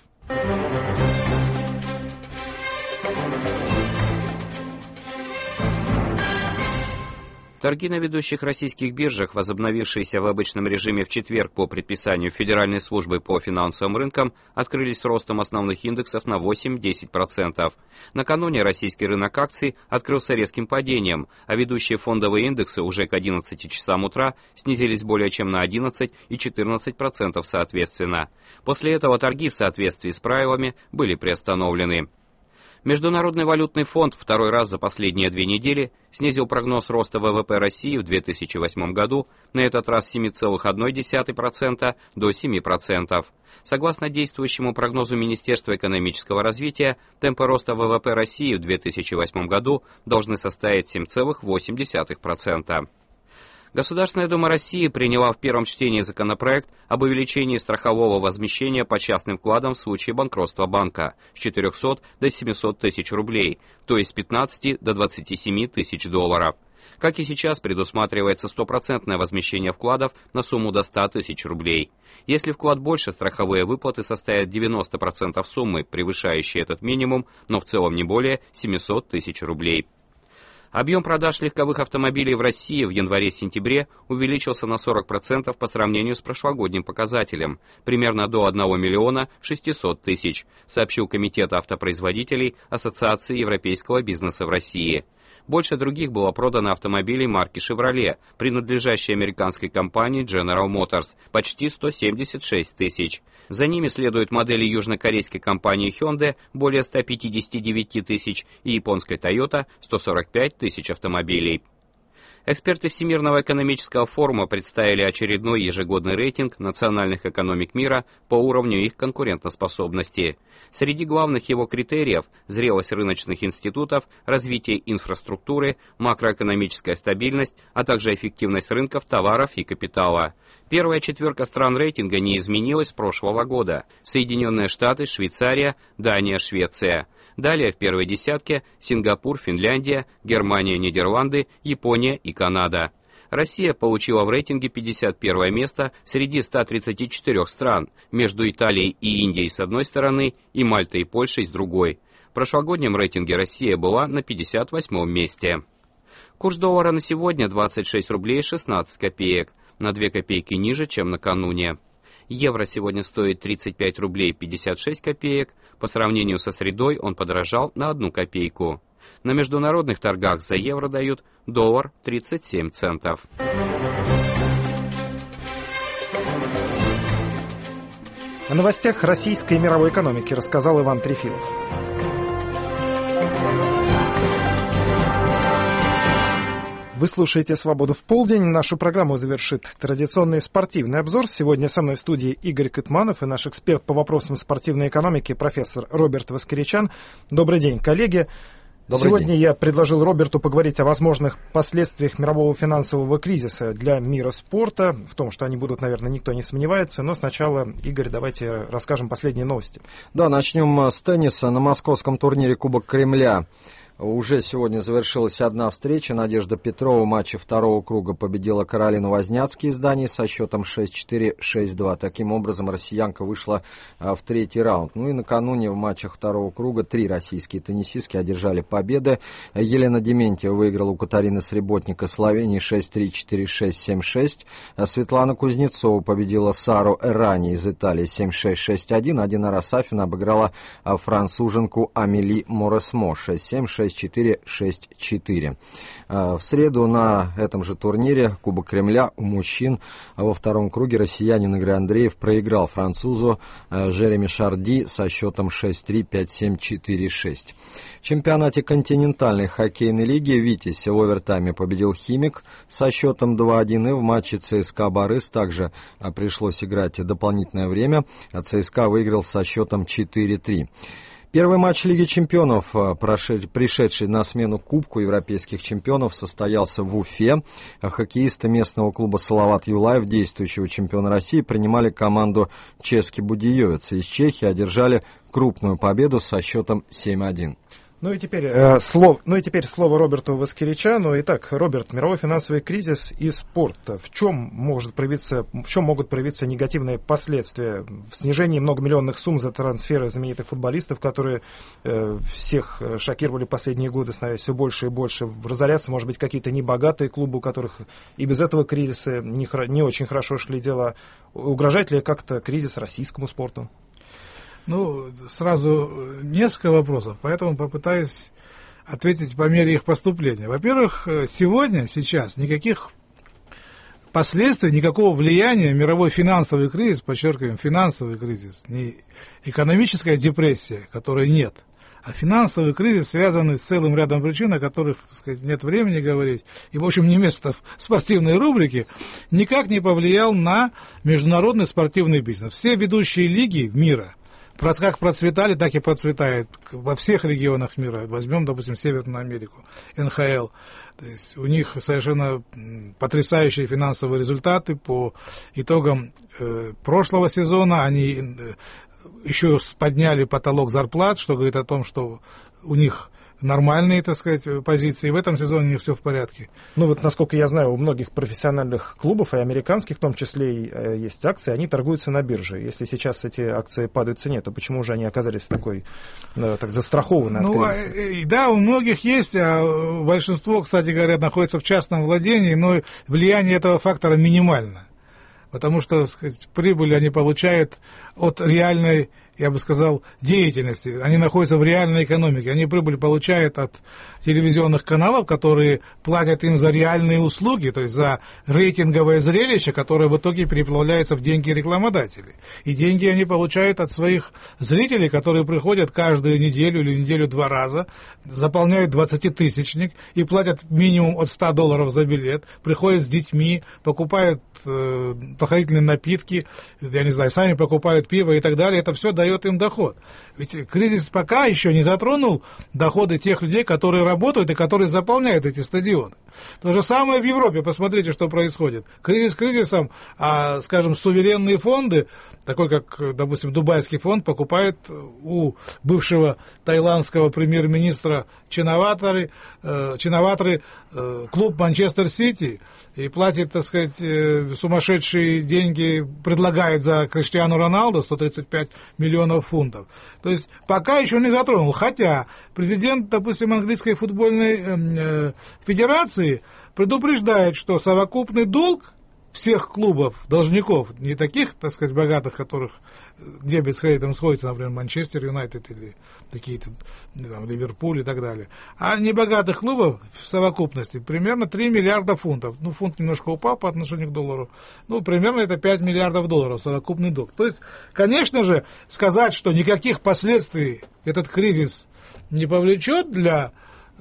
Торги на ведущих российских биржах, возобновившиеся в обычном режиме в четверг по предписанию Федеральной службы по финансовым рынкам, открылись с ростом основных индексов на восемь-десять процентов. Накануне российский рынок акций открылся резким падением, а ведущие фондовые индексы уже к одиннадцати часам утра снизились более чем на одиннадцать и четырнадцать процентов соответственно. После этого торги в соответствии с правилами были приостановлены. Международный валютный фонд второй раз за последние две недели снизил прогноз роста ВВП России в две тысячи восьмом году, на этот раз с семи целых одной десятой процента до семи процентов. Согласно действующему прогнозу Министерства экономического развития, темпы роста ВВП России в две тысячи восьмом году должны составить семь целых восемь десятых процента. Государственная Дума России приняла в первом чтении законопроект об увеличении страхового возмещения по частным вкладам в случае банкротства банка с четырехсот до семисот тысяч рублей, то есть с пятнадцати до двадцати семи тысяч долларов. Как и сейчас, предусматривается стопроцентное возмещение вкладов на сумму до ста тысяч рублей. Если вклад больше, страховые выплаты составят девяносто процентов суммы, превышающей этот минимум, но в целом не более семисот тысяч рублей. Объем продаж легковых автомобилей в России в январе-сентябре увеличился на сорок процентов по сравнению с прошлогодним показателем, примерно до одного миллиона шестисот тысяч, сообщил Комитет автопроизводителей Ассоциации европейского бизнеса в России. Больше других было продано автомобилей марки Chevrolet, принадлежащей американской компании General Motors, почти сто семьдесят шесть тысяч. За ними следуют модели южнокорейской компании Hyundai, более ста пятидесяти девяти тысяч, и японской Toyota, сто сорок пять тысяч автомобилей. Эксперты Всемирного экономического форума представили очередной ежегодный рейтинг национальных экономик мира по уровню их конкурентоспособности. Среди главных его критериев – зрелость рыночных институтов, развитие инфраструктуры, макроэкономическая стабильность, а также эффективность рынков товаров и капитала. Первая четверка стран рейтинга не изменилась с прошлого года. Соединенные Штаты, Швейцария, Дания, Швеция. Далее в первой десятке Сингапур, Финляндия, Германия, Нидерланды, Япония и Канада. Россия получила в рейтинге пятьдесят первое место среди ста тридцати четырёх стран, между Италией и Индией с одной стороны и Мальтой и Польшей с другой. В прошлогоднем рейтинге Россия была на пятьдесят восьмом месте. Курс доллара на сегодня двадцать шесть рублей шестнадцать копеек, на две копейки ниже, чем накануне. Евро сегодня стоит тридцать пять рублей пятьдесят шесть копеек, по сравнению со средой он подорожал на одну копейку. На международных торгах за евро дают доллар тридцать семь центов. О новостях российской и мировой экономики рассказал Иван Трефилов. Вы слушаете «Свободу в полдень». Нашу программу завершит традиционный спортивный обзор. Сегодня со мной в студии Игорь Кытманов и наш эксперт по вопросам спортивной экономики профессор Роберт Воскоричан. Добрый день, коллеги. Добрый Сегодня день. Я предложил Роберту поговорить о возможных последствиях мирового финансового кризиса для мира спорта. В том, что они будут, наверное, никто не сомневается. Но сначала, Игорь, давайте расскажем последние новости. Да, начнем с тенниса. На московском турнире Кубок Кремля уже сегодня завершилась одна встреча. Надежда Петрова в матче второго круга победила Каролину Возняцки из Дании со счетом шесть четыре — шесть два. Таким образом, россиянка вышла в третий раунд. Ну и накануне в матчах второго круга три российские теннисистки одержали победы. Елена Дементьева выиграла у Катарины Среботник из Словении шесть три — четыре шесть — семь шесть. Светлана Кузнецова победила Сару Эрани из Италии семь шесть — шесть один. А Динара Сафина обыграла француженку Амели Моресмо шесть семь — шесть четыре — шесть четыре. В среду на этом же турнире Кубок Кремля у мужчин во втором круге россиянин Игорь Андреев проиграл французу Жереми Шарди со счетом шесть три — пять семь — четыре шесть. В чемпионате континентальной хоккейной лиги «Витязь» в овертайме победил «Химик» со счетом два один, и в матче ЦСКА «Борис» также пришлось играть дополнительное время, а ЦСКА выиграл со счетом четыре три. Первый матч Лиги чемпионов, пришедший на смену Кубку европейских чемпионов, состоялся в Уфе. Хоккеисты местного клуба «Салават Юлаев», действующего чемпиона России, принимали команду ЧСКА Будеевец из Чехии, одержали крупную победу со счетом семь один. Ну и теперь, э, слово, ну и теперь слово Роберту Воскиричану. Итак, Роберт, мировой финансовый кризис и спорт. В чем может проявиться, в чем могут проявиться негативные последствия? В снижении многомиллионных сумм за трансферы знаменитых футболистов, которые э, всех шокировали последние годы, становясь все больше и больше. Разорятся, может быть, какие-то небогатые клубы, у которых и без этого кризиса не, не очень хорошо шли дела. Угрожает ли как-то кризис российскому спорту? Ну, сразу несколько вопросов, поэтому попытаюсь ответить по мере их поступления. Во-первых, сегодня, сейчас никаких последствий, никакого влияния мировой финансовый кризис, подчеркиваем, финансовый кризис, не экономическая депрессия, которой нет, а финансовый кризис, связанный с целым рядом причин, о которых, так сказать, нет времени говорить, и, в общем, не место в спортивной рубрике, никак не повлиял на международный спортивный бизнес. Все ведущие лиги мира как процветали, так и процветают во всех регионах мира. Возьмем, допустим, Северную Америку, эн ха эл. То есть у них совершенно потрясающие финансовые результаты по итогам э, прошлого сезона. Они э, еще подняли потолок зарплат, что говорит о том, что у них нормальные, так сказать, позиции. В этом сезоне у них все в порядке. Ну вот, насколько я знаю, у многих профессиональных клубов, и американских в том числе, и, есть акции, они торгуются на бирже. Если сейчас эти акции падают в цене, то почему же они оказались в такой, так застрахованной ну, от кризиса? Да, у многих есть, а большинство, кстати говоря, находится в частном владении, но влияние этого фактора минимально. Потому что, так сказать, прибыль они получают от реальной, я бы сказал, деятельности. Они находятся в реальной экономике. Они прибыль получают от телевизионных каналов, которые платят им за реальные услуги, то есть за рейтинговое зрелище, которое в итоге переплавляется в деньги рекламодателей. И деньги они получают от своих зрителей, которые приходят каждую неделю или неделю два раза, заполняют двадцатитысячник и платят минимум от ста долларов за билет, приходят с детьми, покупают э, похорительные напитки, я не знаю, сами покупают пиво и так далее. Это все дает им доход. Ведь кризис пока еще не затронул доходы тех людей, которые работают и которые заполняют эти стадионы. То же самое в Европе. Посмотрите, что происходит. Кризис кризисом, а, скажем, суверенные фонды, такой как, допустим, Дубайский фонд, покупает у бывшего таиландского премьер-министра Чинаватары, э, Чинаватры э, клуб Манчестер Сити и платит, так сказать, э, сумасшедшие деньги, предлагает за Криштиану Роналду сто тридцать пять миллионов фунтов. То есть пока еще не затронул. Хотя президент, допустим, английской футбольной э, федерации предупреждает, что совокупный долг всех клубов, должников, не таких, так сказать, богатых, которых дебет с кредитом сходится, например, Манчестер Юнайтед или какие-то там, Ливерпуль и так далее, а небогатых клубов в совокупности примерно три миллиарда фунтов. Ну, фунт немножко упал по отношению к доллару. Ну, примерно это пять миллиардов долларов совокупный долг. То есть, конечно же, сказать, что никаких последствий этот кризис не повлечет для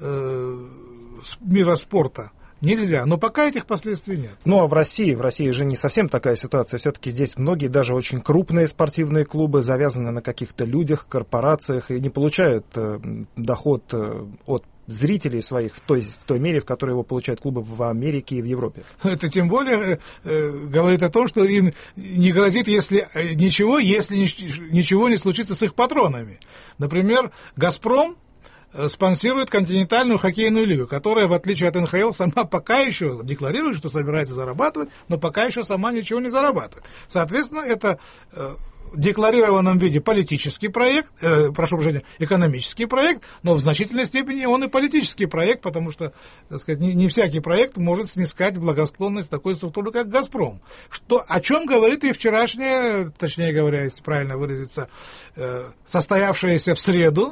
э, мира спорта, нельзя, но пока этих последствий нет. Ну, а в России, в России же не совсем такая ситуация. Все-таки здесь многие, даже очень крупные спортивные клубы, завязаны на каких-то людях, корпорациях и не получают э, доход э, от зрителей своих в той, в той мере, в которой его получают клубы в Америке и в Европе. Это тем более э, говорит о том, что им не грозит если, ничего, если ничего не случится с их патронами. Например, «Газпром» спонсирует континентальную хоккейную лигу, которая, в отличие от эн ха эл, сама пока еще декларирует, что собирается зарабатывать, но пока еще сама ничего не зарабатывает. Соответственно, это э, в декларированном виде политический проект, э, прошу прощения, экономический проект, но в значительной степени он и политический проект, потому что, так сказать, не, не всякий проект может снискать благосклонность такой структуры, как «Газпром». Что, о чем говорит и вчерашняя, точнее говоря, если правильно выразиться, э, состоявшаяся в среду,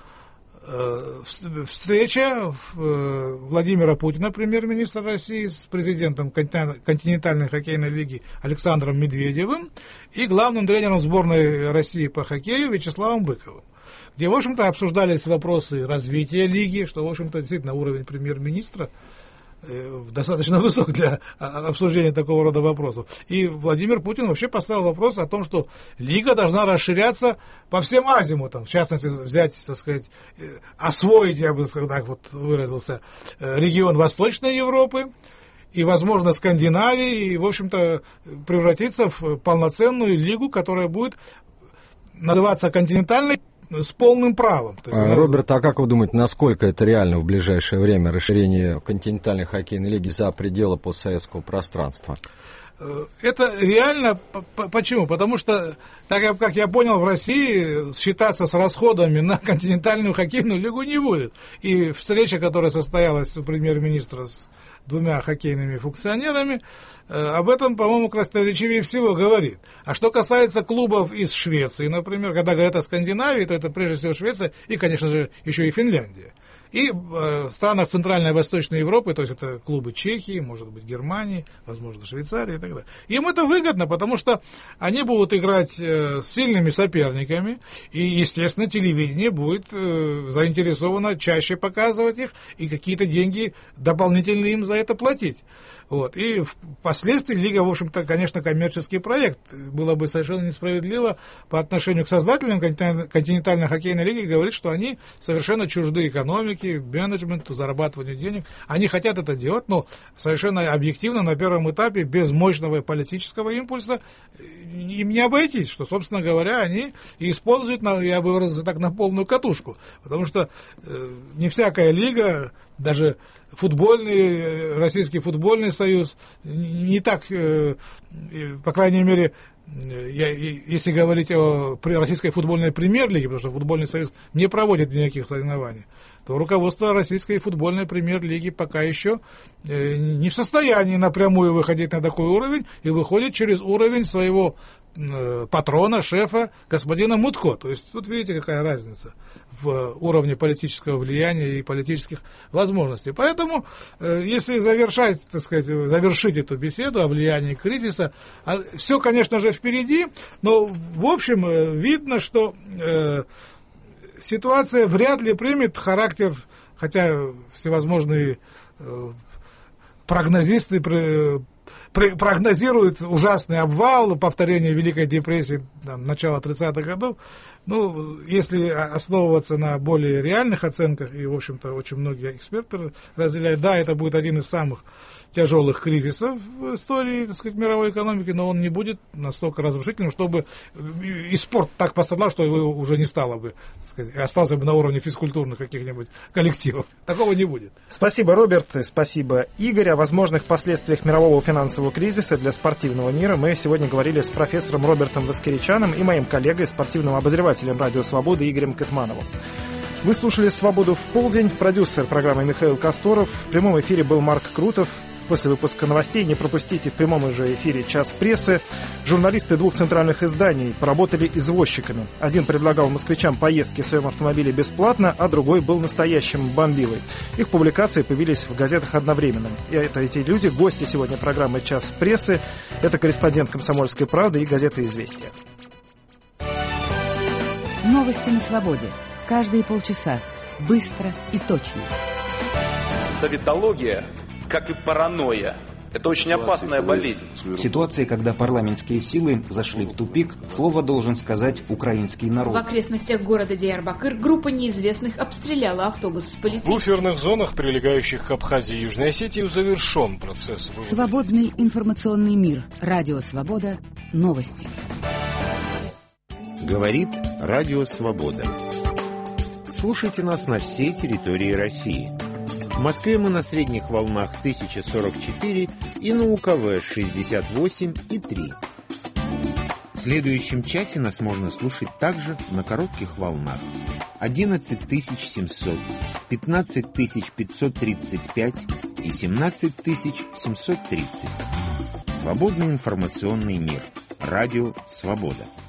встреча Владимира Путина, премьер-министра России, с президентом континентальной хоккейной лиги Александром Медведевым и главным тренером сборной России по хоккею Вячеславом Быковым, где, в общем-то, обсуждались вопросы развития лиги, что, в общем-то, действительно уровень премьер-министра достаточно высок для обсуждения такого рода вопросов. И Владимир Путин вообще поставил вопрос о том, что лига должна расширяться по всем азимутам. В частности, взять, так сказать, освоить, я бы так вот выразился, регион Восточной Европы и, возможно, Скандинавии, и, в общем-то, превратиться в полноценную лигу, которая будет называться континентальной с полным правом. То есть, а, Роберт, а как вы думаете, насколько это реально в ближайшее время расширение континентальной хоккейной лиги за пределы постсоветского пространства? Это реально. Почему? Потому что, так как я понял, в России считаться с расходами на континентальную хоккейную лигу не будет. И встреча, которая состоялась у премьер-министра с двумя хоккейными функционерами, об этом, по-моему, красноречивее всего говорит. А что касается клубов из Швеции, например, когда говорят о Скандинавии, то это прежде всего Швеция и, конечно же, еще и Финляндия. И в странах Центральной и Восточной Европы, то есть это клубы Чехии, может быть, Германии, возможно, Швейцарии и так далее. Им это выгодно, потому что они будут играть с сильными соперниками, и, естественно, телевидение будет заинтересовано чаще показывать их, и какие-то деньги дополнительные им за это платить. Вот. И впоследствии Лига, в общем-то, конечно, коммерческий проект. Было бы совершенно несправедливо по отношению к создателям континентальной хоккейной лиги говорить, что они совершенно чужды экономике, менеджменту, зарабатыванию денег. Они хотят это делать, но совершенно объективно на первом этапе, без мощного политического импульса, им не обойтись, что, собственно говоря, они и используют, я бы выразился так, на полную катушку. Потому что э, не всякая лига, даже футбольный, Российский футбольный союз, не так, по крайней мере, если говорить о Российской футбольной премьер-лиге, потому что футбольный союз не проводит никаких соревнований, то руководство Российской футбольной премьер-лиги пока еще не в состоянии напрямую выходить на такой уровень и выходит через уровень своего патрона, шефа, господина Мутко. То есть тут видите, какая разница в уровне политического влияния и политических возможностей. Поэтому, если завершать, так сказать, завершить эту беседу о влиянии кризиса, все, конечно же, впереди, но, в общем, видно, что ситуация вряд ли примет характер, хотя всевозможные прогнозисты прогнозируют ужасный обвал, повторение Великой депрессии там, начала тридцатых годов. Ну, если основываться на более реальных оценках, и, в общем-то, очень многие эксперты разделяют, да, это будет один из самых тяжелых кризисов в истории, так сказать, мировой экономики, но он не будет настолько разрушительным, чтобы и спорт так пострадал, что его уже не стало бы, так сказать, остался бы на уровне физкультурных каких-нибудь коллективов. Такого не будет. Спасибо, Роберт, спасибо, Игорь. О возможных последствиях мирового финансового кризиса для спортивного мира мы сегодня говорили с профессором Робертом Воскеричаном и моим коллегой, спортивным обозревателем «Радио Свобода» Игорем Кытмановым. Вы слушали «Свободу в полдень». Продюсер программы Михаил Косторов. В прямом эфире был Марк Крутов. После выпуска новостей не пропустите в прямом же эфире «Час прессы». Журналисты двух центральных изданий поработали извозчиками. Один предлагал москвичам поездки в своем автомобиле бесплатно, а другой был настоящим бомбилой. Их публикации появились в газетах одновременно. И это эти люди, гости сегодня программы «Час прессы». Это корреспондент «Комсомольской правды» и газеты «Известия». Новости на свободе. Каждые полчаса. Быстро и точно. Советология, как и паранойя, это очень опасная болезнь. В ситуации, когда парламентские силы зашли в тупик, слово должен сказать украинский народ. В окрестностях города Диярбакыр группа неизвестных обстреляла автобус с полицейскими. В буферных зонах, прилегающих к Абхазии и Южной Осетии, завершен процесс вывода. Свободный информационный мир. Радио Свобода. Новости. Говорит Радио Свобода. Слушайте нас на всей территории России. В Москве мы на средних волнах тысяча сорок четыре и на УКВ шестьдесят восемь и три. В следующем часе нас можно слушать также на коротких волнах одиннадцать тысяч семьсот, пятнадцать тысяч пятьсот тридцать пять и семнадцать тысяч семьсот тридцать. Свободный информационный мир. Радио Свобода.